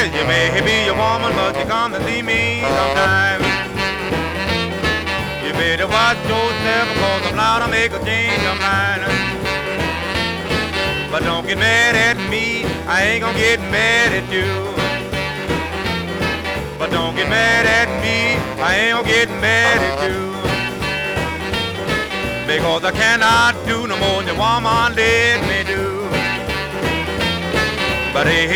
You may be a woman, but you come to see me sometime. You better watch yourself, because I'm liable to make a change of mind. But don't get mad at me, I ain't gonna get mad at you. But don't get mad at me, I ain't gonna get mad at you. Because I cannot do no more than your woman let me do. But hey,